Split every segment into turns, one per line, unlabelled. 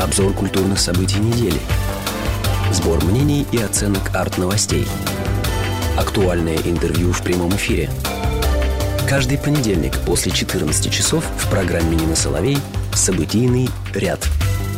Обзор культурных событий недели. Сбор мнений и оценок арт-новостей. Актуальное интервью в прямом эфире. Каждый понедельник после 14 часов в программе Нины Соловей «Событийный ряд».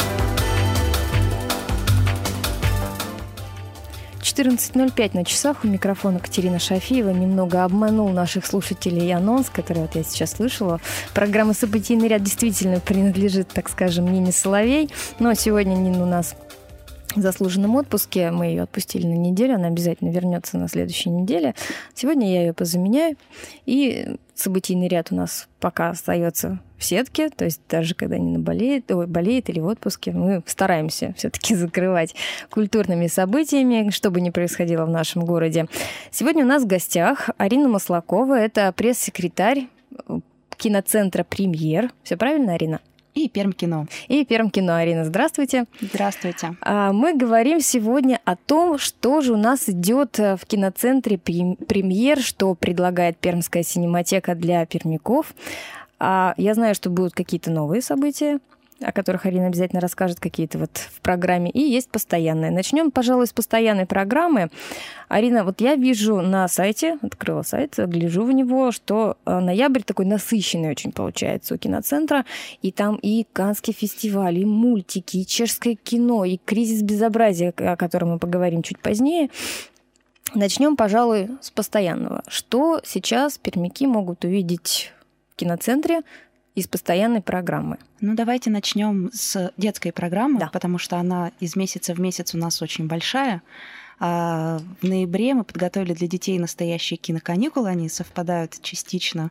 14:05 на часах. У микрофона Катерина Шафиева. Немного обманул наших слушателей анонс, который вот я сейчас слышала. Программа «Событийный ряд» действительно принадлежит, так скажем, Нине Соловей. Но сегодня Нина у нас в заслуженном отпуске. Мы ее отпустили на неделю. Она обязательно вернется на следующей неделе. Сегодня я ее позаменяю. И событийный ряд у нас пока остается в сетке. То есть даже когда Нина болеет или в отпуске, мы стараемся все-таки закрывать культурными событиями, что бы ни происходило в нашем городе. Сегодня у нас в гостях Арина Маслакова. Это пресс-секретарь киноцентра «Премьер». Все правильно, Арина?
И Пермкино.
И Пермкино. Арина, здравствуйте.
Здравствуйте.
Мы говорим сегодня о том, что же у нас идет в киноцентре «Премьер», что предлагает Пермская синематека для пермяков. Я знаю, что будут какие-то новые события, о которых Арина обязательно расскажет, какие-то вот в программе, и есть постоянные. Начнем, пожалуй, с постоянной программы. Арина, вот я вижу на сайте, открыла сайт, гляжу в него, что ноябрь такой насыщенный очень получается у киноцентра, и там и Каннский фестиваль, и мультики, и чешское кино, и кризис безобразия, о котором мы поговорим чуть позднее. Начнем, пожалуй, с постоянного. Что сейчас пермяки могут увидеть в киноцентре из постоянной программы?
Ну, давайте начнем с детской программы, да, потому что она из месяца в месяц у нас очень большая. В ноябре мы подготовили для детей настоящие киноканикулы. Они совпадают частично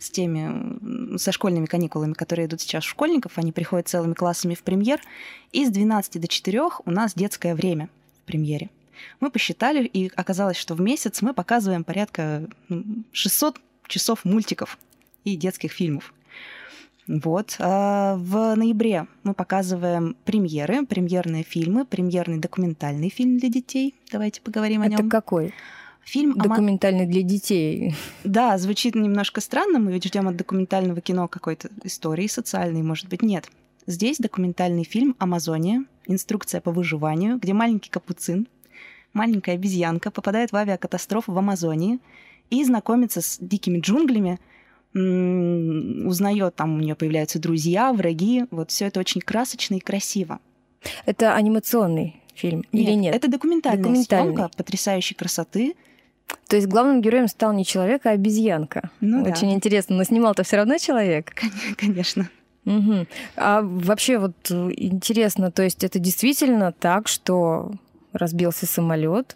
со школьными каникулами, которые идут сейчас у школьников. Они приходят целыми классами в «Премьер». И с 12 до 4 у нас детское время в «Премьере». Мы посчитали, и оказалось, что в месяц мы показываем порядка 600 часов мультиков и детских фильмов. Вот. В ноябре мы показываем премьеры, премьерные фильмы, премьерный документальный фильм для детей. Давайте поговорим о нем.
Это какой?
Фильм
документальный для детей.
Да, звучит немножко странно. Мы ведь ждем от документального кино какой-то истории социальной, может быть, нет. Здесь документальный фильм «Амазония. Инструкция по выживанию», где маленький капуцин, маленькая обезьянка попадает в авиакатастрофу в Амазонии и знакомится с дикими джунглями, узнает, там у нее появляются друзья, враги. Вот все это очень красочно и красиво.
Это анимационный фильм или нет?
Это документальная съемка потрясающей красоты.
То есть главным героем стал не человек, а обезьянка.
Ну,
очень
да.
Интересно, но снимал-то все равно человек?
Конечно.
Угу. А вообще вот интересно, то есть это действительно так, что разбился самолет?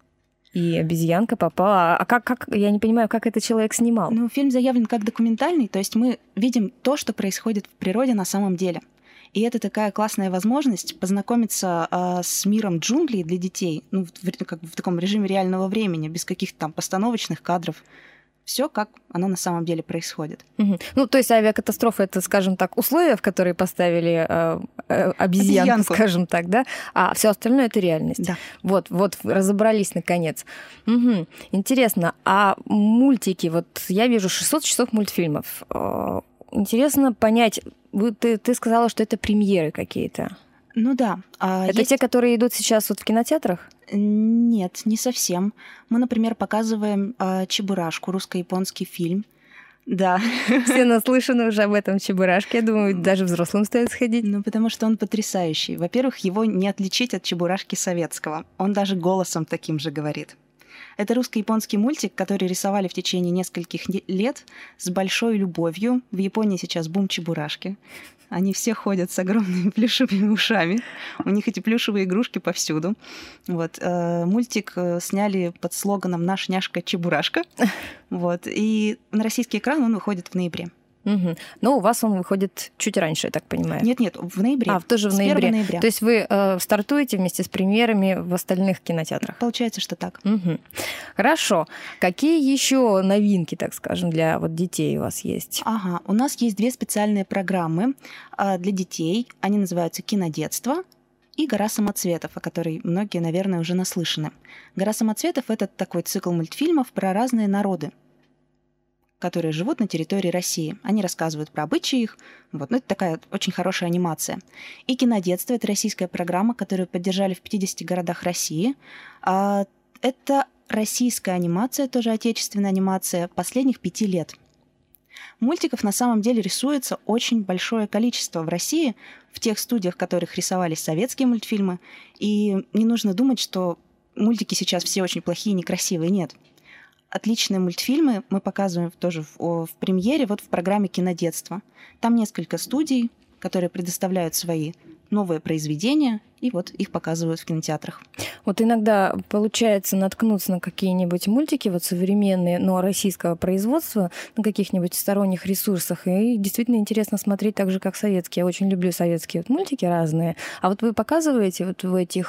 И обезьянка попала. А как, я не понимаю, как этот человек снимал?
Ну, фильм заявлен как документальный, то есть мы видим то, что происходит в природе на самом деле. И это такая классная возможность познакомиться с миром джунглей для детей, ну, в таком режиме реального времени, без каких-то там постановочных кадров. Все, как оно на самом деле происходит.
Угу. Ну, то есть авиакатастрофа — это, скажем так, условия, в которые поставили обезьянку, скажем так, да? А все остальное — это реальность.
Да.
Вот, ты наконец. Угу. Интересно, а мультики, вот я вижу 600 часов мультфильмов. Интересно понять, ты сказала, что это премьеры какие-то.
Ну да.
Это те, которые идут сейчас вот в кинотеатрах?
Нет, не совсем. Мы, например, показываем «Чебурашку», русско-японский фильм. Да.
Все наслышаны уже об этом «Чебурашке». Я думаю, даже взрослым стоит сходить.
Ну, потому что он потрясающий. Во-первых, его не отличить от «Чебурашки» советского. Он даже голосом таким же говорит. Это русско-японский мультик, который рисовали в течение нескольких лет с большой любовью. В Японии сейчас бум чебурашки. Они все ходят с огромными плюшевыми ушами. У них эти плюшевые игрушки повсюду. Вот. Мультик сняли под слоганом «Наш няшка Чебурашка». Вот. И на российский экран он выходит в ноябре.
Угу. Но у вас он выходит чуть раньше, я так понимаю.
Нет, в ноябре.
Тоже в ноябре.
1 ноября.
То есть вы стартуете вместе с премьерами в остальных кинотеатрах?
Получается, что так.
Угу. Хорошо. Какие еще новинки, так скажем, для вот детей у вас есть?
Ага, у нас есть 2 специальные программы для детей. Они называются «Кинодетство» и «Гора самоцветов», о которой многие, наверное, уже наслышаны. «Гора самоцветов» — это такой цикл мультфильмов про разные народы. которые живут на территории России. Они рассказывают про обычаи их. Вот. Ну, это такая очень хорошая анимация. И «Кинодетство» — это российская программа, которую поддержали в 50 городах России. Это российская анимация, тоже отечественная анимация, последних 5 лет. Мультиков на самом деле рисуется очень большое количество в России, в тех студиях, в которых рисовались советские мультфильмы. И не нужно думать, что мультики сейчас все очень плохие, некрасивые. Нет. Отличные мультфильмы мы показываем тоже в премьере, вот в программе «Кинодетство». Там несколько студий, которые предоставляют свои новые произведения, и вот их показывают в кинотеатрах.
Вот иногда получается наткнуться на какие-нибудь мультики вот современные, но российского производства, на каких-нибудь сторонних ресурсах, и действительно интересно смотреть так же, как советские. Я очень люблю советские вот мультики разные. А вот вы показываете вот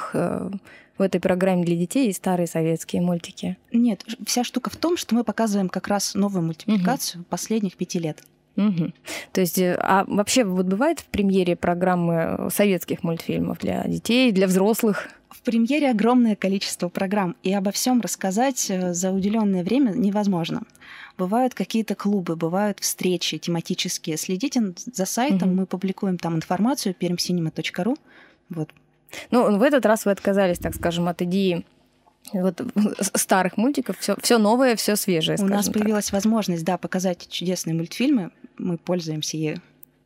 в этой программе для детей и старые советские мультики?
Нет, вся штука в том, что мы показываем как раз новую мультипликацию последних 5 лет.
Угу. То есть, а вообще вот бывает в премьере программы советских мультфильмов для детей, для взрослых?
В премьере огромное количество программ, и обо всем рассказать за уделенное время невозможно. Бывают какие-то клубы, бывают встречи тематические. Следите за сайтом, мы публикуем там информацию permcinema.ru. Вот.
Ну, в этот раз вы отказались, так скажем, от идеи вот старых мультиков, все новое, все свежее.
У нас появилась возможность, показать чудесные мультфильмы. Мы пользуемся ею.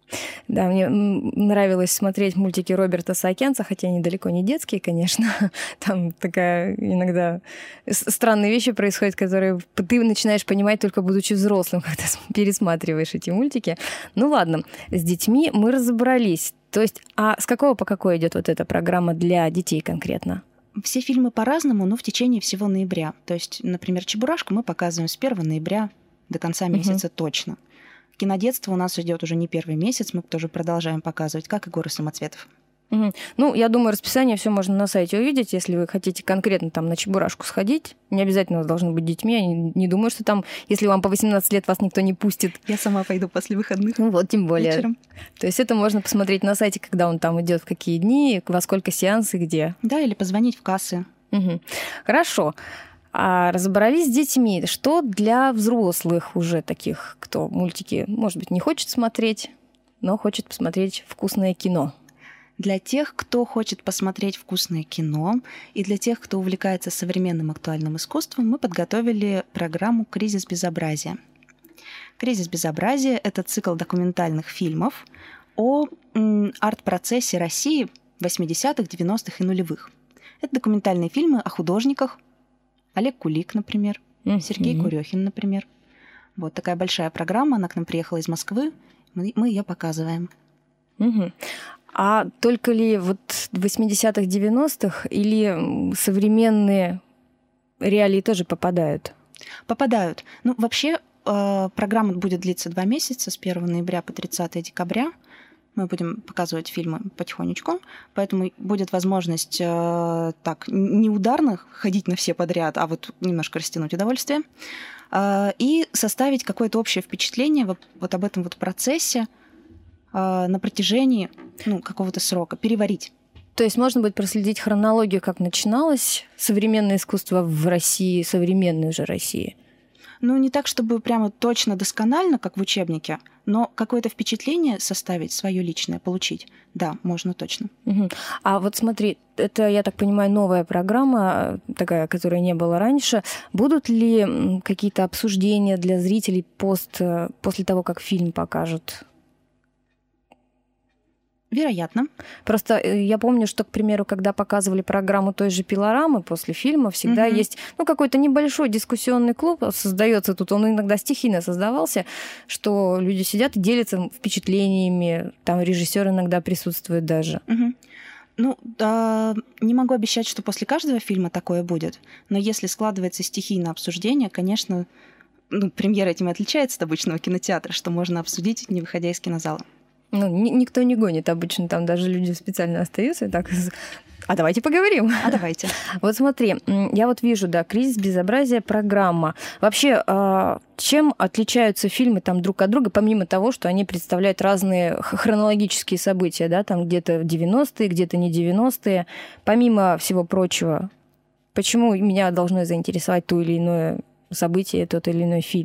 Да, мне нравилось смотреть мультики Роберта Саакянца, хотя они далеко не детские, конечно. Там такая иногда странные вещи происходят, которые ты начинаешь понимать только будучи взрослым, когда пересматриваешь эти мультики. Ну ладно, с детьми мы разобрались. То есть, а с какого по какой идет вот эта программа для детей конкретно?
Все фильмы по-разному, но в течение всего ноября. То есть, например, «Чебурашку» мы показываем с 1 ноября до конца месяца точно. «Кинодетство» у нас идет уже не первый месяц, мы тоже продолжаем показывать, как и «Горы самоцветов».
Ну, я думаю, расписание все можно на сайте увидеть, если вы хотите конкретно там на «Чебурашку» сходить. Не обязательно у вас должны быть детьми. Я не думаю, что там, если вам по 18 лет, вас никто не пустит.
Я сама пойду после выходных.
Ну вот, тем более.
Вечером.
То есть это можно посмотреть на сайте, когда он там идет, в какие дни, во сколько сеансов, где.
Да, или позвонить в кассы.
Хорошо. А разобрались с детьми. Что для взрослых уже таких, кто мультики, может быть, не хочет смотреть, но хочет посмотреть вкусное кино?
Для тех, кто хочет посмотреть вкусное кино, и для тех, кто увлекается современным актуальным искусством, мы подготовили программу «Кризис безобразия». «Кризис безобразия» — это цикл документальных фильмов о арт-процессе России 80-х, 90-х и нулевых. Это документальные фильмы о художниках. Олег Кулик, например, Сергей Курехин, например. Вот такая большая программа, она к нам приехала из Москвы, мы ее показываем.
А только ли вот 80-х, 90-х или современные реалии тоже попадают?
Попадают. Ну, вообще, программа будет длиться 2 месяца, с 1 ноября по 30 декабря. Мы будем показывать фильмы потихонечку, поэтому будет возможность так не ударно ходить на все подряд, а вот немножко растянуть удовольствие и составить какое-то общее впечатление вот об этом вот процессе на протяжении какого-то срока, переварить.
То есть можно будет проследить хронологию, как начиналось современное искусство в России, современной уже России?
Ну, не так, чтобы прямо точно досконально, как в учебнике, но какое-то впечатление составить, свое личное, получить. Да, можно точно.
А вот смотри, это, я так понимаю, новая программа, такая, которой не было раньше. Будут ли какие-то обсуждения для зрителей после того, как фильм покажут?
Вероятно.
Просто я помню, что, к примеру, когда показывали программу той же «Пилорамы» после фильма, всегда есть какой-то небольшой дискуссионный клуб, создается тут, он иногда стихийно создавался, что люди сидят и делятся впечатлениями, там режиссер иногда присутствует даже.
Ну, не могу обещать, что после каждого фильма такое будет, но если складывается стихийное обсуждение, конечно, премьера этим и отличается от обычного кинотеатра, что можно обсудить, не выходя из кинозала.
Никто не гонит обычно, там даже люди специально остаются и так... А давайте поговорим.
А давайте.
Вот смотри, я вот вижу, «Кризис безобразия» программа. Вообще, чем отличаются фильмы там друг от друга, помимо того, что они представляют разные хронологические события, да, там где-то 90-е, где-то не 90-е, помимо всего прочего, почему меня должно заинтересовать то или иное событие, тот или иной фильм?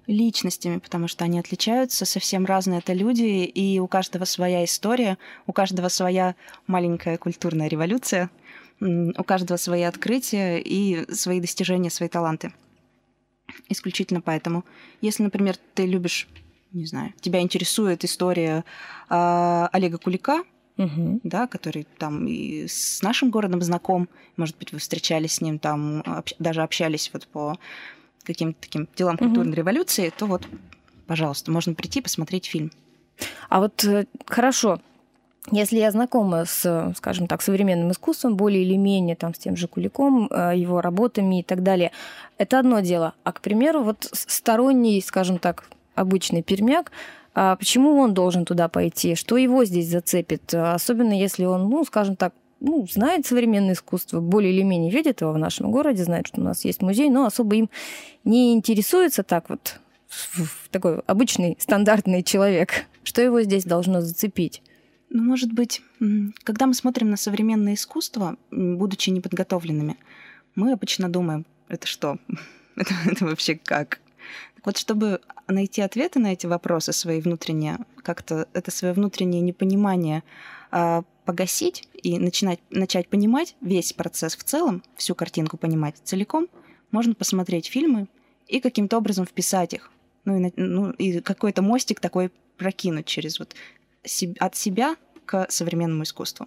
Личностями, потому что они отличаются, совсем разные это люди, и у каждого своя история, у каждого своя маленькая культурная революция, у каждого свои открытия и свои достижения, свои таланты. Исключительно поэтому. Если, например, ты любишь, не знаю, тебя интересует история Олега Кулика, да, который там и с нашим городом знаком, может быть, вы встречались с ним, там даже общались вот по каким-то таким делам культурной революции, то вот, пожалуйста, можно прийти посмотреть фильм.
А вот хорошо, если я знакома с, скажем так, современным искусством, более или менее там, с тем же Куликом, его работами и так далее, это одно дело. А, к примеру, вот сторонний, скажем так, обычный пермяк, почему он должен туда пойти? Что его здесь зацепит? Особенно если он, ну, скажем так, знает современное искусство, более или менее видит его в нашем городе, знает, что у нас есть музей, но особо им не интересуется так вот, такой обычный, стандартный человек. Что его здесь должно зацепить?
Ну, может быть, когда мы смотрим на современное искусство, будучи неподготовленными, мы обычно думаем, это что? Это вообще как? Так вот, чтобы найти ответы на эти вопросы свои внутренние, как-то это свое внутреннее непонимание погасить и начать понимать весь процесс в целом, всю картинку понимать целиком, можно посмотреть фильмы и каким-то образом вписать их. И какой-то мостик такой прокинуть через вот от себя к современному искусству.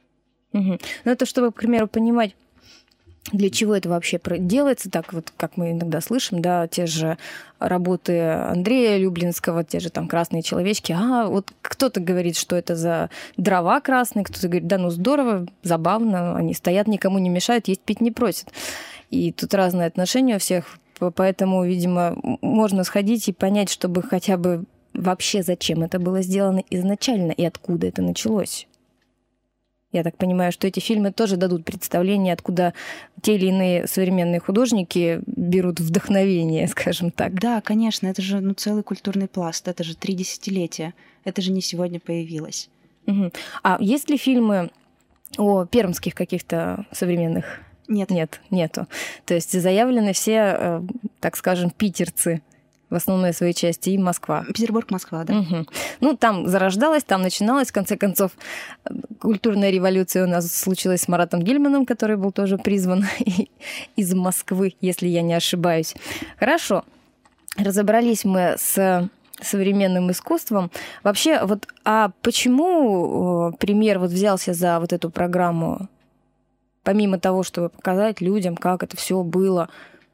Ну, это чтобы, к примеру, понимать, для чего это вообще делается, так вот, как мы иногда слышим, да, те же работы Андрея Люблинского, те же там «Красные человечки». Вот кто-то говорит, что это за дрова красные, кто-то говорит, да, ну здорово, забавно, они стоят, никому не мешают, есть пить не просят. И тут разные отношения у всех, поэтому, видимо, можно сходить и понять, чтобы хотя бы вообще зачем это было сделано изначально и откуда это началось. Я так понимаю, что эти фильмы тоже дадут представление, откуда те или иные современные художники берут вдохновение, скажем так.
Да, конечно, это же целый культурный пласт, это же 3 десятилетия, это же не сегодня появилось.
А есть ли фильмы о пермских каких-то современных?
Нет.
Нету. То есть заявлены все, так скажем, питерцы. В основной своей части и Москва.
Петербург, Москва, да.
Ну, там зарождалась, там начиналась. В конце концов, культурная революция у нас случилась с Маратом Гельманом, который был тоже призван из Москвы, если я не ошибаюсь. Хорошо. Разобрались мы с современным искусством. Вообще, вот, а почему премьер вот взялся за вот эту программу, помимо того, чтобы показать людям, как это все было?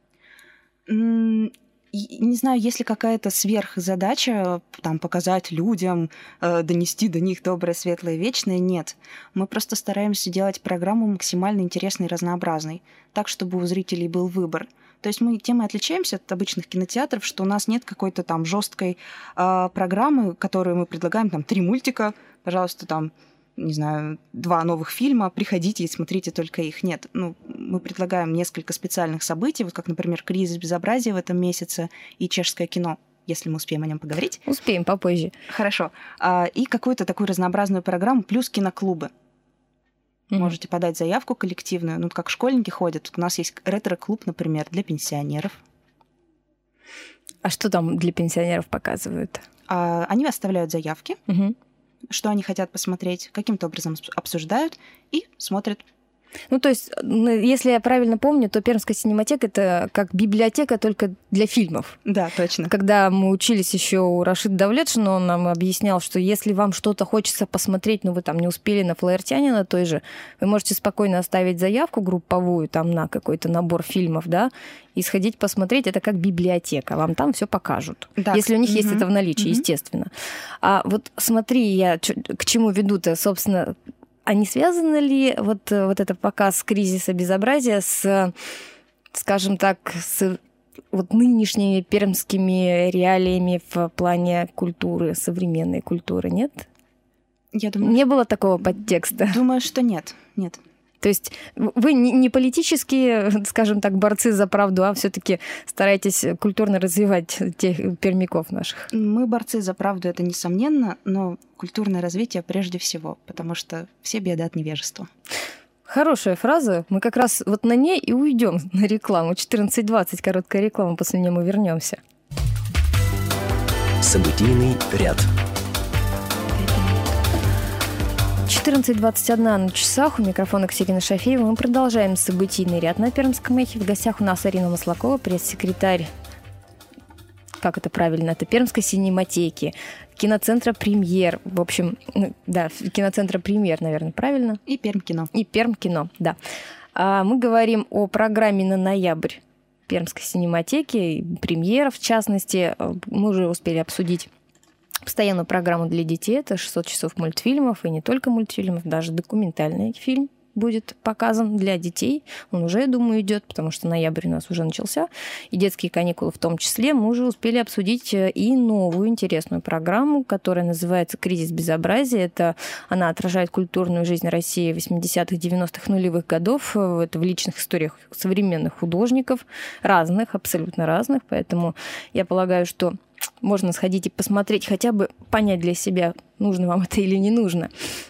Не знаю, есть ли какая-то сверхзадача там, показать людям, донести до них доброе, светлое, вечное. Нет. Мы просто стараемся делать программу максимально интересной и разнообразной, так, чтобы у зрителей был выбор. То есть мы тем и отличаемся от обычных кинотеатров, что у нас нет какой-то там жесткой программы, которую мы предлагаем, там 3 мультика, пожалуйста, там, не знаю, 2 новых фильма, приходите и смотрите только их. Нет, мы предлагаем несколько специальных событий, вот как, например, «Кризис безобразия» в этом месяце и чешское кино, если мы успеем о нем поговорить.
Успеем попозже.
Хорошо. И какую-то такую разнообразную программу, плюс киноклубы. Можете подать заявку коллективную, как школьники ходят. У нас есть ретро-клуб, например, для пенсионеров.
А что там для пенсионеров показывают?
Они оставляют заявки, что они хотят посмотреть, каким-то образом обсуждают и смотрят.
То есть, если я правильно помню, то Пермская синематека — это как библиотека только для фильмов.
Да, точно.
Когда мы учились еще у Рашида Давлетшина, он нам объяснял, что если вам что-то хочется посмотреть, но вы там не успели на Флаертяне, на той же, вы можете спокойно оставить заявку групповую там на какой-то набор фильмов, да, и сходить посмотреть. Это как библиотека, вам там все покажут. Да. Если у них есть это в наличии, естественно. А вот смотри, я к чему веду-то, собственно. А не связано ли вот это показ кризиса безобразия с, скажем так, с вот нынешними пермскими реалиями в плане культуры, современной культуры, нет?
Я думаю,
не было такого подтекста?
Думаю, что нет.
То есть вы не политические, скажем так, борцы за правду, а все-таки стараетесь культурно развивать тех пермяков наших?
Мы борцы за правду, это несомненно, но культурное развитие прежде всего, потому что все беды от невежества.
Хорошая фраза. Мы как раз вот на ней и уйдем на рекламу. 14:20, короткая реклама, после нее мы вернемся.
Событийный ряд.
14:21 на часах. У микрофона Катерина Шафеева. Мы продолжаем событийный ряд на Пермском эхе. В гостях у нас Арина Маслакова, пресс-секретарь, как это правильно, это Пермской синематеки, киноцентра «Премьер». В общем, да, киноцентра «Премьер», наверное, правильно?
И Пермкино.
И Пермкино, да. Мы говорим о программе на ноябрь Пермской синематеки, «Премьер», в частности. Мы уже успели обсудить постоянную программу для детей. Это 600 часов мультфильмов, и не только мультфильмов, даже документальный фильм будет показан для детей. Он уже, я думаю, идет, потому что ноябрь у нас уже начался. И детские каникулы в том числе. Мы уже успели обсудить и новую интересную программу, которая называется «Кризис безобразия». Она отражает культурную жизнь России 80-х, 90-х, нулевых годов. Это в личных историях современных художников, разных, абсолютно разных. Поэтому я полагаю, что можно сходить и посмотреть, хотя бы понять для себя, нужно вам это или не нужно.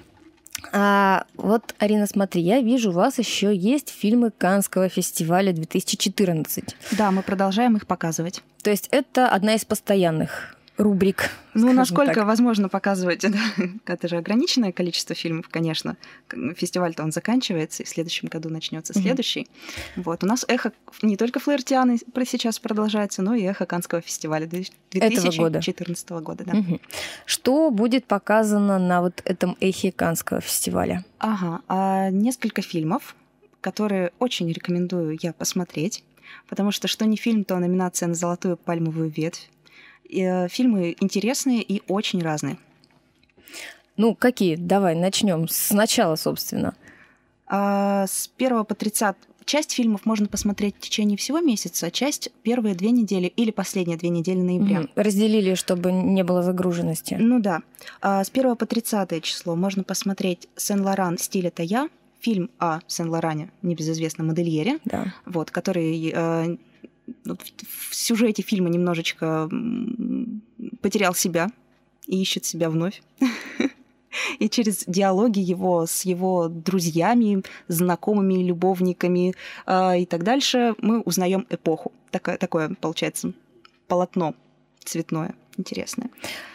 Вот, Арина, смотри, я вижу, у вас еще есть фильмы Каннского фестиваля 2014.
Да, мы продолжаем их показывать.
То есть это одна из постоянных рубрик.
Ну, насколько возможно показывать. Да. Это же ограниченное количество фильмов, конечно. Фестиваль-то он заканчивается, и в следующем году начнется следующий. Вот. У нас эхо не только флаертианы сейчас продолжается, но и эхо Каннского фестиваля 2014 года. Да.
Что будет показано на вот этом эхе Каннского фестиваля?
Несколько фильмов, которые очень рекомендую я посмотреть, потому что не фильм, то номинация на «Золотую пальмовую ветвь». Фильмы интересные и очень разные.
Ну, какие? Давай начнем сначала, собственно.
С 1 по 30 часть фильмов можно посмотреть в течение всего месяца, часть первые 2 недели или последние 2 недели ноября.
Разделили, чтобы не было загруженности.
Ну да. С 1 по 30 число можно посмотреть «Сен-Лоран. Стиль — это я», фильм о Сен-Лоране, небезызвестном модельере,
да.
Вот, который в сюжете фильма немножечко потерял себя и ищет себя вновь. И через диалоги его с его друзьями, знакомыми, любовниками и так дальше мы узнаем эпоху. Такое, получается, полотно цветное, интересное.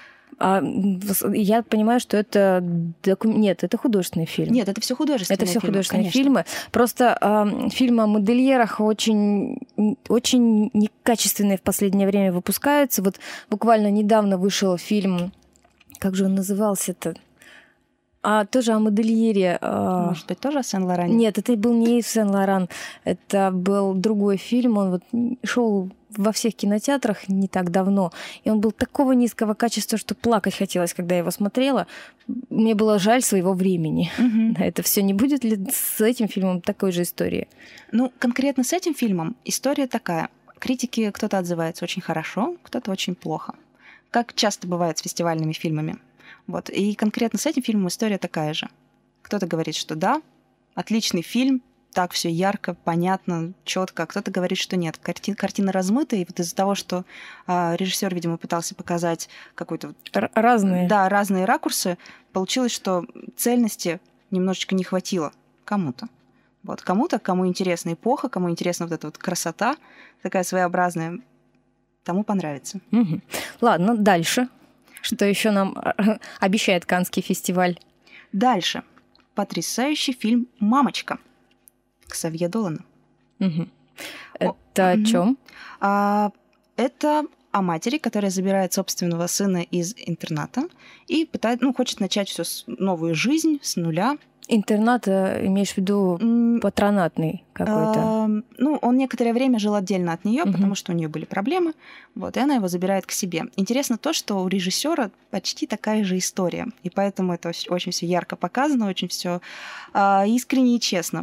Я понимаю, что это Нет, это художественный фильм.
Нет, это все художественные фильмы.
Это все художественные фильмы. Просто фильмы о модельерах очень, очень некачественные в последнее время выпускаются. Вот буквально недавно вышел фильм, как же он назывался-то? Тоже о модельере.
Может быть, тоже о Сен-Лоране?
Нет, это был не Сен-Лоран. Это был другой фильм. Он вот шел во всех кинотеатрах не так давно. И он был такого низкого качества, что плакать хотелось, когда я его смотрела. Мне было жаль своего времени. Это все не будет ли с этим фильмом такой же истории? Ну,
конкретно с этим фильмом история такая. Критики кто-то отзывается очень хорошо, кто-то очень плохо. Как часто бывает с фестивальными фильмами. Вот. И конкретно с этим фильмом история такая же. Кто-то говорит, что да, отличный фильм, так все ярко, понятно, четко. Кто-то говорит, что нет, картина размыта, и вот из-за того, что режиссер, видимо, пытался показать какой-то разные ракурсы, получилось, что цельности немножечко не хватило кому-то. Вот кому-то, кому интересна эпоха, кому интересна вот эта вот красота, такая своеобразная, тому понравится.
Ладно, дальше. Что еще нам обещает Каннский фестиваль?
Дальше. Потрясающий фильм «Мамочка» Ксавье Долана.
Это о чем?
Это о матери, которая забирает собственного сына из интерната и хочет начать всю новую жизнь с нуля.
Интернат, имеешь в виду, патронатный какой-то?
Он некоторое время жил отдельно от нее, потому что у нее были проблемы, и она его забирает к себе. Интересно то, что у режиссера почти такая же история, и поэтому это очень все ярко показано, очень все искренне и честно.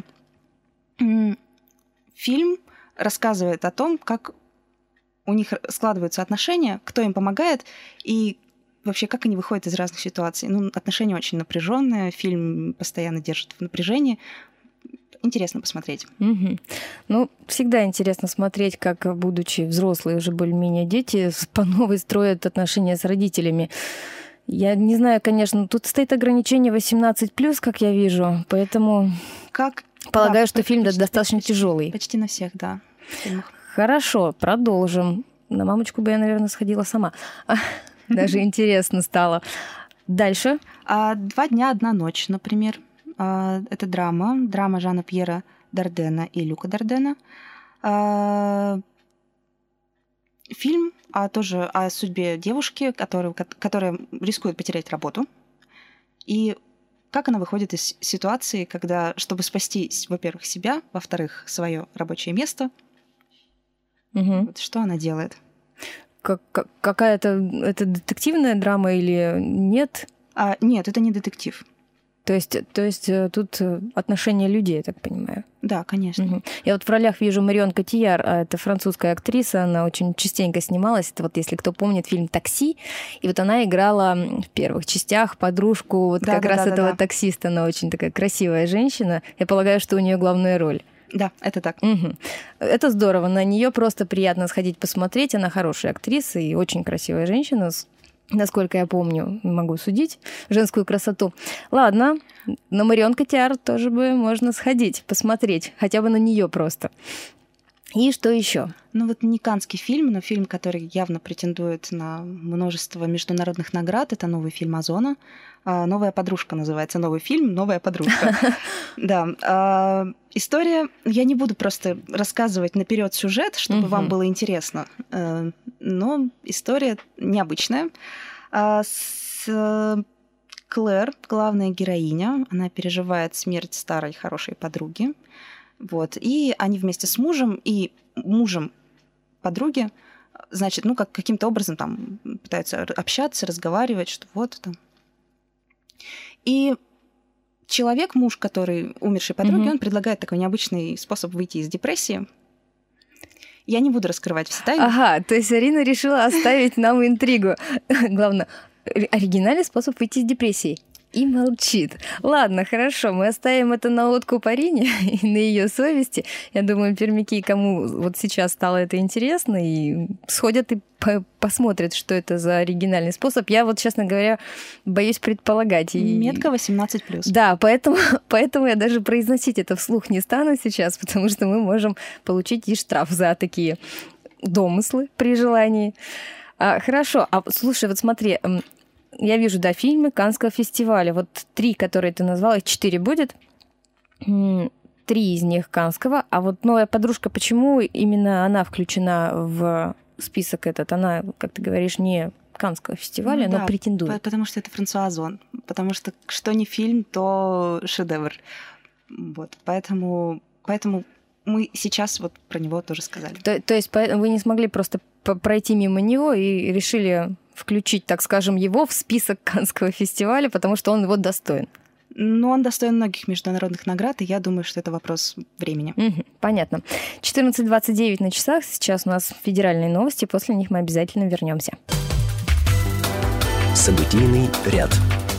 Фильм рассказывает о том, как у них складываются отношения, кто им помогает и вообще, как они выходят из разных ситуаций. Отношения очень напряженные, фильм постоянно держит в напряжении. Интересно посмотреть.
Всегда интересно смотреть, как, будучи взрослые, уже более-менее дети, по новой строят отношения с родителями. Я не знаю, конечно, тут стоит ограничение 18+, как я вижу, поэтому полагаю, что фильм достаточно тяжелый.
Почти на всех, да.
Хорошо, продолжим. На «Мамочку» бы я, наверное, сходила сама. Даже интересно стало. Дальше.
«Два дня, одна ночь», например. Это драма Жана-Пьера Дардена и Люка Дардена. Фильм тоже о судьбе девушки, которая рискует потерять работу. И как она выходит из ситуации, когда, чтобы спасти, во-первых, себя, во-вторых, свое рабочее место, вот что она делает.
Какая-то это детективная драма или нет?
Нет, это не детектив.
То есть тут отношения людей, я так понимаю.
Да, конечно.
Угу. Я вот в ролях вижу Марион Котийяр, это французская актриса, она очень частенько снималась. Это вот, если кто помнит, фильм «Такси», и вот она играла в первых частях подружку вот как раз этого таксиста. Она очень такая красивая женщина. Я полагаю, что у нее главная роль.
Да, это так.
Угу. Это здорово. На нее просто приятно сходить посмотреть. Она хорошая актриса и очень красивая женщина. Насколько я помню, могу судить женскую красоту. Ладно, на Марион Котийяр тоже бы можно сходить, посмотреть, хотя бы на нее просто. И что еще?
Ну вот не каннский фильм, но фильм, который явно претендует на множество международных наград. Это новый фильм Озона. «Новая подружка» называется. Новый фильм «Новая подружка». Да. История... Я не буду просто рассказывать наперед сюжет, чтобы вам было интересно. Но история необычная. Клэр, главная героиня, она переживает смерть старой хорошей подруги. Вот. И они вместе с мужем и мужем подруги, значит, ну, каким-то образом там пытаются общаться, разговаривать, что вот там. И человек, муж, который умершей подруги, он предлагает такой необычный способ выйти из депрессии. Я не буду раскрывать все тайны.
Ага, то есть Арина решила оставить нам интригу. Главное, оригинальный способ выйти из депрессии. И молчит. Ладно, хорошо, мы оставим это на откуп Арине и на ее совести. Я думаю, пермяки, кому вот сейчас стало это интересно, и сходят и посмотрят, что это за оригинальный способ. Я вот, честно говоря, боюсь предполагать.
Метка 18+.
Да, поэтому я даже произносить это вслух не стану сейчас, потому что мы можем получить и штраф за такие домыслы при желании. Хорошо, слушай, вот смотри... Я вижу, да, фильмы Каннского фестиваля. Вот 3, которые ты назвала, их 4 будет. 3 из них Каннского. А вот «Новая подружка», почему именно она включена в список этот? Она, как ты говоришь, не Каннского фестиваля, но претендует.
Потому что это Франсуа Озон. Потому что не фильм, то шедевр. Вот. Поэтому мы сейчас вот про него тоже сказали.
То есть вы не смогли просто пройти мимо него и решили включить, так скажем, его в список Каннского фестиваля, потому что он его достоин?
Ну, он достоин многих международных наград, и я думаю, что это вопрос времени.
Понятно. 14:29 на часах. Сейчас у нас федеральные новости. После них мы обязательно вернемся.
Событийный ряд.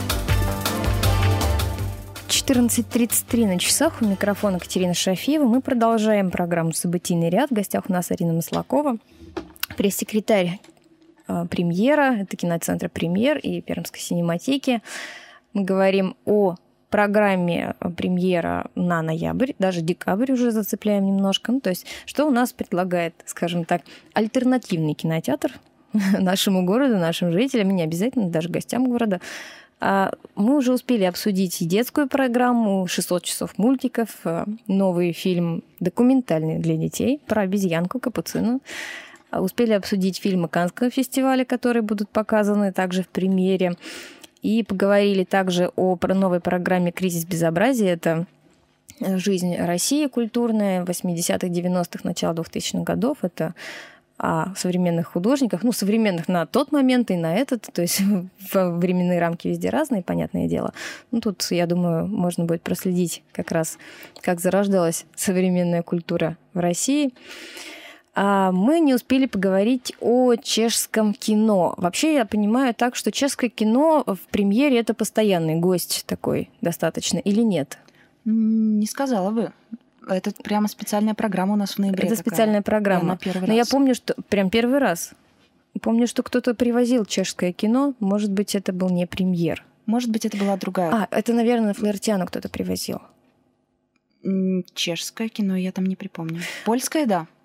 14:33 на часах. У микрофона Катерина Шафиева. Мы продолжаем программу «Событийный ряд». В гостях у нас Арина Маслакова, пресс-секретарь премьера, это киноцентра «Премьер» и Пермской синематеки. Мы говорим о программе премьера на ноябрь, даже декабрь уже зацепляем немножко. Ну, то есть, что у нас предлагает, скажем так, альтернативный кинотеатр нашему городу, нашим жителям, и не обязательно даже гостям города. Мы уже успели обсудить и детскую программу, 600 часов мультиков, новый фильм документальный для детей про обезьянку Капуцину. Успели обсудить фильмы Каннского фестиваля, которые будут показаны также в премьере. И поговорили также о новой программе «Кризис безобразия». Это жизнь России культурная 80-х, 90-х, начала 2000-х годов. Это о современных художниках, ну, современных на тот момент и на этот, то есть временные рамки везде разные, понятное дело. Ну, тут, я думаю, можно будет проследить как раз, как зарождалась современная культура в России. Мы не успели поговорить о чешском кино. Вообще, я понимаю так, что чешское кино в премьере – это постоянный гость такой достаточно, или нет?
Не сказала бы. Это прямо специальная программа у нас в ноябре.
Это специальная программа. Но я помню, что прям первый раз. Помню, что кто-то привозил чешское кино. Может быть, это был не премьер.
Может быть, это была другая.
Это, наверное, Флаертиану кто-то привозил.
Чешское кино я там не припомню. Польское, да.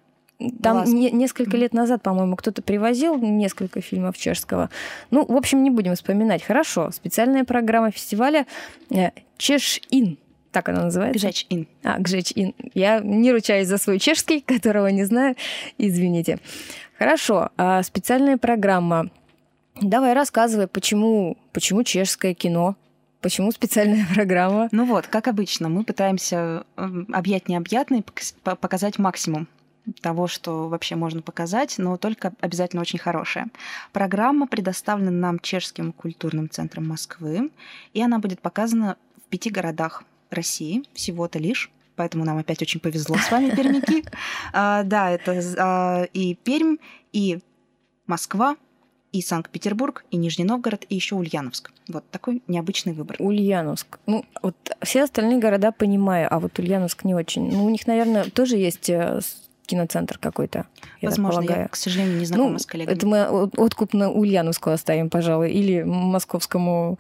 Там несколько лет назад, по-моему, кто-то привозил несколько фильмов чешского. Ну, в общем, не будем вспоминать. Хорошо. Специальная программа фестиваля «Чеш-ин». Так она называется?
Гжеч-ин.
Гжеч-ин. Я не ручаюсь за свой чешский, которого не знаю. Извините. Хорошо. Специальная программа. Давай рассказывай, почему чешское кино? Почему специальная программа?
Ну вот, как обычно, мы пытаемся объять необъятное и показать максимум того, что вообще можно показать, но только обязательно очень хорошее. Программа предоставлена нам Чешским культурным центром Москвы, и она будет показана в 5 городах России, всего-то лишь. Поэтому нам опять очень повезло с вами, пермяки. Да, это и Пермь, и Москва, и Санкт-Петербург, и Нижний Новгород, и еще Ульяновск. Вот такой необычный выбор.
Ульяновск. Ну, вот все остальные города понимаю, а вот Ульяновск не очень. Ну, у них, наверное, тоже есть киноцентр какой-то.
Возможно, я, к сожалению, не знакома с коллегами.
Это мы откуп на Ульяновску оставим, пожалуй, или московскому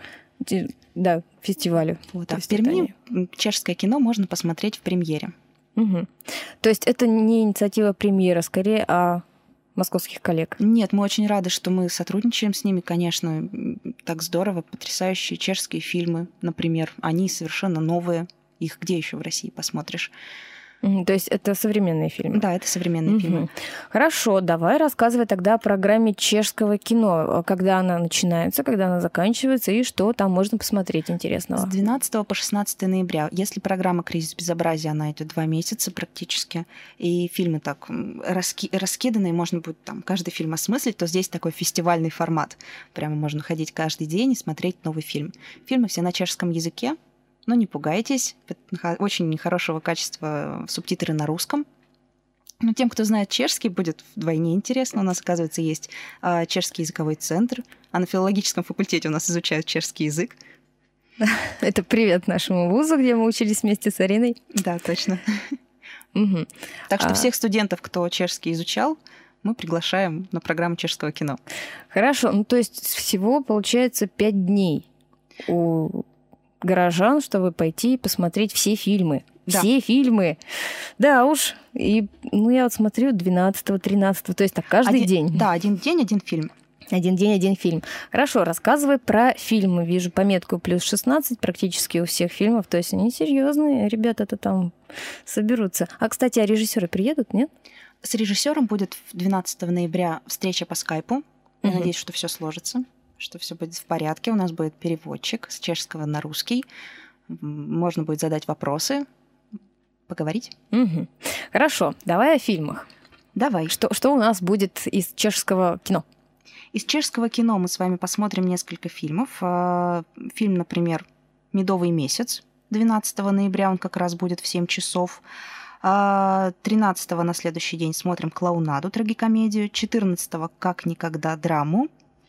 фестивалю.
Вот, а в Перми чешское кино можно посмотреть в премьере.
Угу. То есть это не инициатива премьера, скорее, а московских коллег?
Нет, мы очень рады, что мы сотрудничаем с ними, конечно. Так здорово, потрясающие чешские фильмы, например. Они совершенно новые. Их где еще в России посмотришь?
То есть это современные фильмы?
Да, это современные фильмы.
Хорошо, давай рассказывай тогда о программе чешского кино. Когда она начинается, когда она заканчивается, и что там можно посмотреть интересного?
С 12 по 16 ноября. Если программа «Кризис безобразия», она идет 2 месяца практически, и фильмы так раскиданные, можно будет там каждый фильм осмыслить, то здесь такой фестивальный формат. Прямо можно ходить каждый день и смотреть новый фильм. Фильмы все на чешском языке. Но не пугайтесь, очень хорошего качества субтитры на русском. Но тем, кто знает чешский, будет вдвойне интересно. У нас, оказывается, есть чешский языковой центр, а на филологическом факультете у нас изучают чешский язык.
Это привет нашему вузу, где мы учились вместе с Ариной.
Да, точно. Так что всех студентов, кто чешский изучал, мы приглашаем на программу чешского кино.
Хорошо, ну то есть всего получается 5 дней у горожан, чтобы пойти и посмотреть все фильмы.
Да.
Все фильмы. Да уж. И я вот смотрю 12-13, то есть так каждый день.
Да, один день, один фильм.
Один день, один фильм. Хорошо, рассказывай про фильмы. Вижу пометку плюс 16 практически у всех фильмов. То есть они серьезные, ребята-то там соберутся. А, кстати, а режиссеры приедут, нет?
С режиссером будет 12 ноября встреча по скайпу. Я надеюсь, что все сложится, что все будет в порядке. У нас будет переводчик с чешского на русский. Можно будет задать вопросы, поговорить.
Хорошо, давай о фильмах.
Давай.
Что у нас будет из чешского кино?
Из чешского кино мы с вами посмотрим несколько фильмов. Фильм, например, «Медовый месяц». 12 ноября он как раз будет в 7 часов. 13-го на следующий день смотрим «Клоунаду», трагикомедию. 14-го «Как никогда» драму.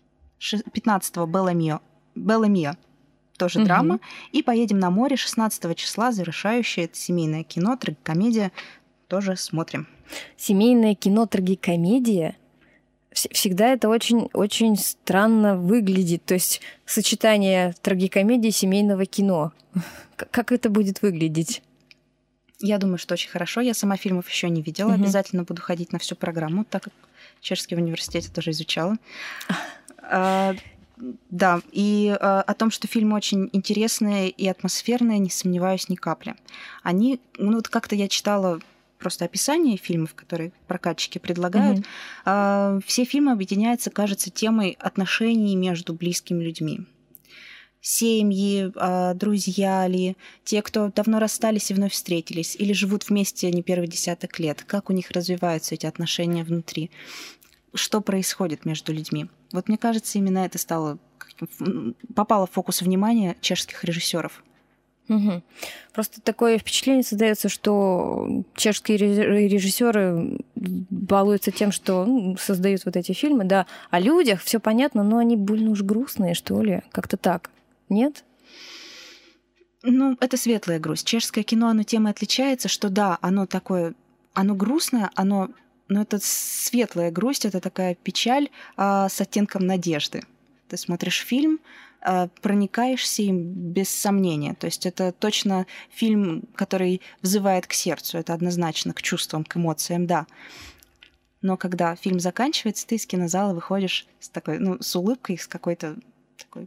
15-го «Белла Миа», тоже драма. И «Поедем на море» 16 числа, завершающее. Это семейное кино, трагикомедия. Тоже смотрим.
Семейное кино, трагикомедия? Всегда это очень странно выглядит. То есть сочетание трагикомедии и семейного кино. Как это будет выглядеть?
Я думаю, что очень хорошо. Я сама фильмов еще не видела. Обязательно буду ходить на всю программу, так как чешский в университете тоже изучала. Да, и о том, что фильмы очень интересные и атмосферные, не сомневаюсь ни капли. Они, вот как-то я читала просто описание фильмов, которые прокатчики предлагают. Все фильмы объединяются, кажется, темой отношений между близкими людьми. Семьи, друзья ли, те, кто давно расстались и вновь встретились, или живут вместе не первый десяток лет, как у них развиваются эти отношения внутри, что происходит между людьми. Вот мне кажется, именно это попало в фокус внимания чешских режиссеров.
Просто такое впечатление создается, что чешские режиссеры балуются тем, что создают вот эти фильмы, да, о людях все понятно, но они больно уж грустные, что ли, как-то так. Нет?
Ну, это светлая грусть. Чешское кино, оно темой отличается, что да, оно такое, оно грустное, но это светлая грусть, это такая печаль с оттенком надежды. Ты смотришь фильм, проникаешься им без сомнения. То есть это точно фильм, который взывает к сердцу, это однозначно, к чувствам, к эмоциям, да. но когда фильм заканчивается, ты из кинозала выходишь с такой, с улыбкой, с какой-то такой...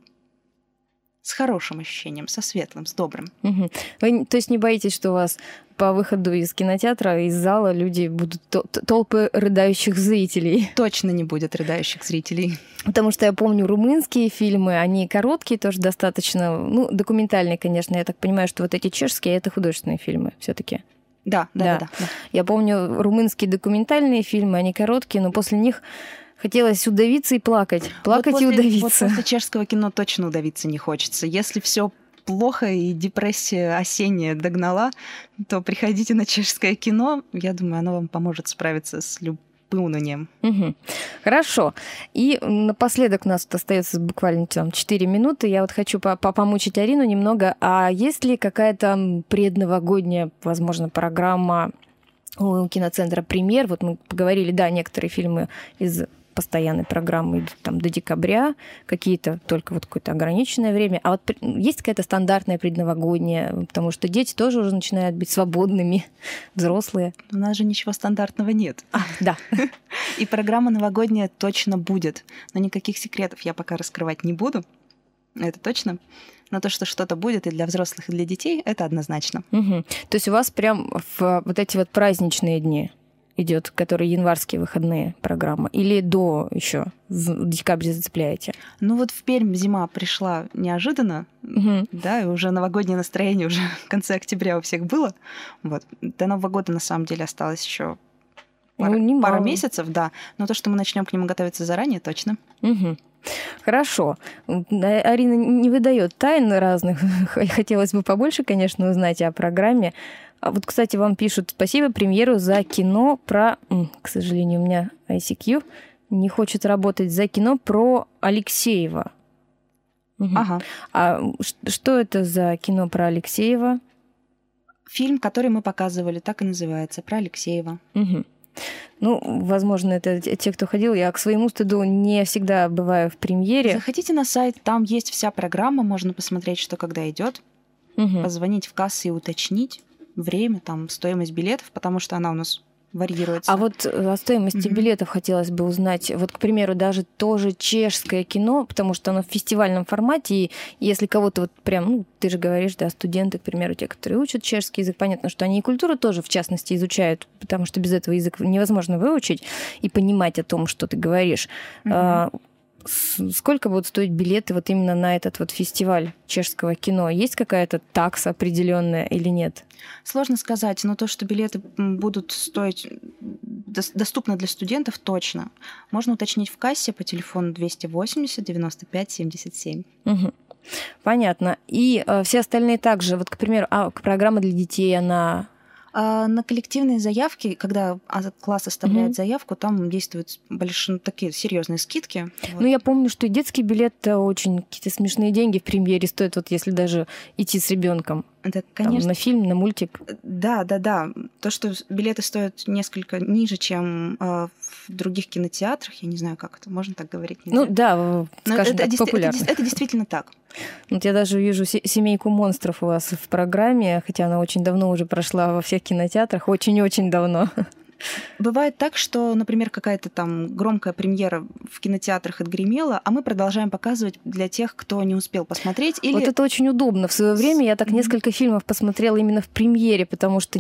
с хорошим ощущением, со светлым, с добрым.
Угу. Вы, то есть, не боитесь, что у вас по выходу из кинотеатра, из зала люди будут толпы рыдающих зрителей?
Точно не будет рыдающих зрителей.
Потому что я помню румынские фильмы, они короткие тоже достаточно, документальные, конечно. Я так понимаю, что вот эти чешские — это художественные фильмы все-таки.
Да.
Я помню румынские документальные фильмы, они короткие, но после них хотелось удавиться и плакать. И удавиться.
Вот после чешского кино точно удавиться не хочется. Если все плохо и депрессия осенняя догнала, то приходите на чешское кино. Я думаю, оно вам поможет справиться с любым унынием.
Угу. Хорошо. И напоследок у нас остается буквально 4 минуты. Я вот хочу помучить Арину немного. А есть ли какая-то предновогодняя, возможно, программа у киноцентра «Премьер»? Вот мы поговорили, да, некоторые фильмы из постоянной программы идут там до декабря, какие-то только вот какое-то ограниченное время. А вот есть какая-то стандартная предновогодняя, потому что дети тоже уже начинают быть свободными, взрослые.
У нас же ничего стандартного нет.
Да.
И программа новогодняя точно будет. Но никаких секретов я пока раскрывать не буду. Это точно. Но то, что что-то будет и для взрослых, и для детей, это однозначно.
Угу. То есть у вас прям в вот эти вот праздничные дни идет, которые январские выходные программа, или до еще в декабре зацепляете?
Вот в Пермь зима пришла неожиданно, да, и уже новогоднее настроение уже в конце октября у всех было. Вот. До Нового года на самом деле осталось еще пара месяцев, да. Но то, что мы начнем к нему готовиться заранее, точно.
Угу. Хорошо. Арина не выдает тайн разных. Хотелось бы побольше, конечно, узнать о программе. А вот, кстати, вам пишут: спасибо премьеру за кино про... К сожалению, у меня ICQ не хочет работать. За кино про Алексеева. Угу.
Ага.
А что это за кино про Алексеева?
Фильм, который мы показывали, так и называется, про Алексеева.
Угу. Возможно, это те, кто ходил. Я к своему стыду не всегда бываю в премьере.
Заходите на сайт, там есть вся программа, можно посмотреть, что когда идет, позвонить в кассу и уточнить время, там, стоимость билетов, потому что она у нас варьируется.
А вот о стоимости билетов хотелось бы узнать. Вот, к примеру, даже тоже чешское кино, потому что оно в фестивальном формате, и если кого-то вот прям, ты же говоришь, да, студенты, к примеру, те, которые учат чешский язык, понятно, что они и культуру тоже, в частности, изучают, потому что без этого язык невозможно выучить и понимать о том, что ты говоришь. Сколько будут стоить билеты вот именно на этот вот фестиваль чешского кино? Есть какая-то такса определенная или нет?
Сложно сказать, но то, что билеты будут стоить доступно для студентов, точно. Можно уточнить в кассе по телефону 280 95 77.
Угу. Понятно. И все остальные также, вот, к примеру, программа для детей, она...
На коллективные заявки, когда класс оставляет заявку, там действуют такие серьезные скидки.
Вот. Я помню, что и детский билет очень какие-то смешные деньги в премьере стоят, вот если даже идти с ребенком.
Да, конечно.
Там, на фильм, на мультик.
Да. То, что билеты стоят несколько ниже, чем в других кинотеатрах, я не знаю, как это можно так говорить.
Скажем так, популярно.
Это действительно так.
Вот я даже вижу «Семейку монстров» у вас в программе, хотя она очень давно уже прошла во всех кинотеатрах, очень-очень давно.
Бывает так, что, например, какая-то там громкая премьера в кинотеатрах отгремела, а мы продолжаем показывать для тех, кто не успел посмотреть.
Вот это очень удобно. В свое время я так несколько фильмов посмотрела именно в премьере, потому что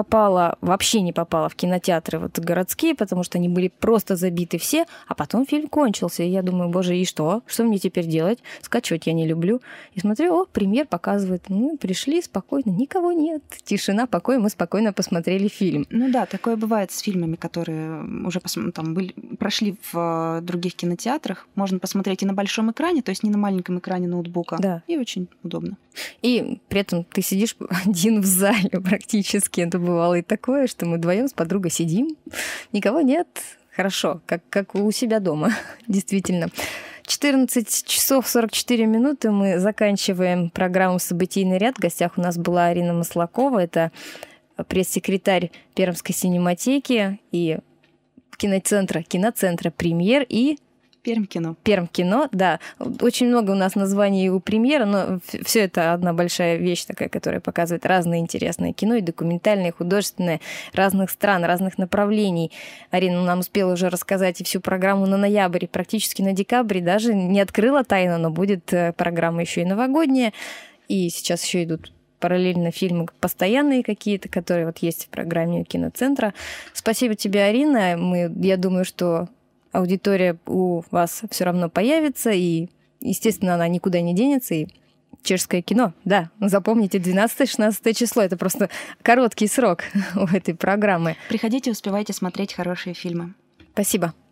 вообще не попала в кинотеатры вот городские, потому что они были просто забиты все, а потом фильм кончился. И я думаю, боже, и что? Что мне теперь делать? Скачивать я не люблю. И смотрю, премьер показывает. Пришли спокойно, никого нет. Тишина, покой, мы спокойно посмотрели фильм.
Да, такое бывает с фильмами, которые уже прошли в других кинотеатрах. Можно посмотреть и на большом экране, то есть не на маленьком экране ноутбука.
Да.
И очень удобно.
И при этом ты сидишь один в зале практически. Это бывало и такое, что мы вдвоем с подругой сидим, никого нет. Хорошо, как у себя дома, действительно. 14 часов 44 минуты мы заканчиваем программу «Событийный ряд». В гостях у нас была Арина Маслакова. Это пресс-секретарь Пермской синематеки и киноцентра «Премьер» и
Пермкино.
Пермкино, да. Очень много у нас названий у премьеры, но все это одна большая вещь такая, которая показывает разные интересные кино, и документальные, и художественные, разных стран, разных направлений. Арина нам успела уже рассказать и всю программу на ноябрь, и практически на декабрь, даже не открыла тайну, но будет программа еще и новогодняя, и сейчас еще идут параллельно фильмы постоянные какие-то, которые вот есть в программе киноцентра. Спасибо тебе, Арина. Я думаю, что аудитория у вас все равно появится, и, естественно, она никуда не денется, и чешское кино, да, запомните, 12-16 число, это просто короткий срок у этой программы.
Приходите, успевайте смотреть хорошие фильмы.
Спасибо.